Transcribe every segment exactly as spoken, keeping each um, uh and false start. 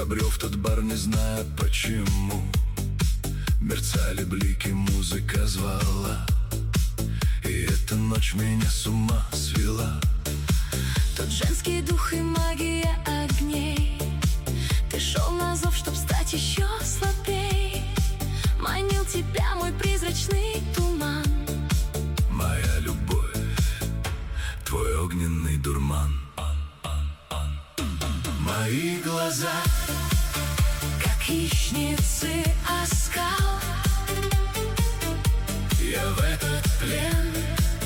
Забрел в тот бар, не зная почему. Мерцали блики, музыка звала, и эта ночь меня с ума свела. Тот женский дух и магия огней. Ты шел на зов, чтоб стать еще слабей. Манил тебя мой призрачный туман. Моя любовь, твой огненный дурман. Мои глаза, как хищницы оскал. Я в этот плен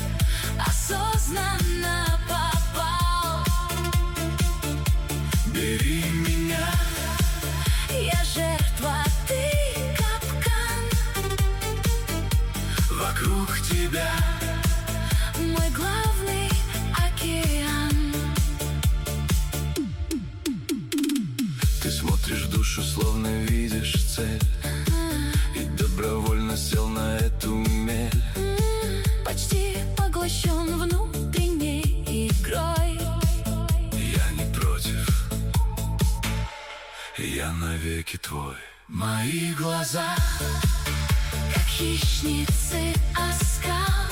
осознанно попал. Бери меня, я жертва, ты капкан. Вокруг тебя мой главный океан. Ты смотришь в душу, словно видишь цель, и добровольно сел на эту мель. Почти поглощен внутренней игрой. Я не против, я навеки твой. Мои глаза, как хищницы оскал.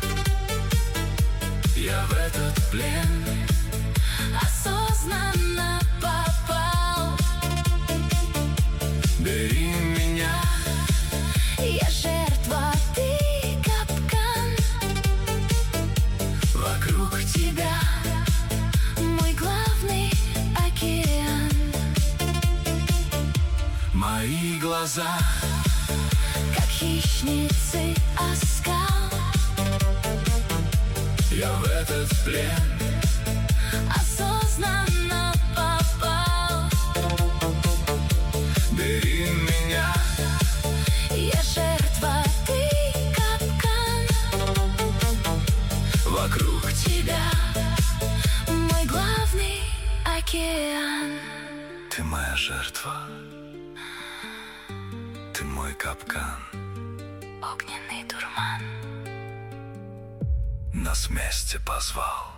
я в этот плен осознанно попал. Бери меня, Я жертва, ты капкан. вокруг Тебя мой главный океан. мои глаза, Как хищницы оскал. я в этот плен Осознанно попал. Бери меня, Я жертва, ты капкан. вокруг Тебя мой главный океан. ты моя жертва, ты мой капкан. Огненный дурман. Нас вместе позвал.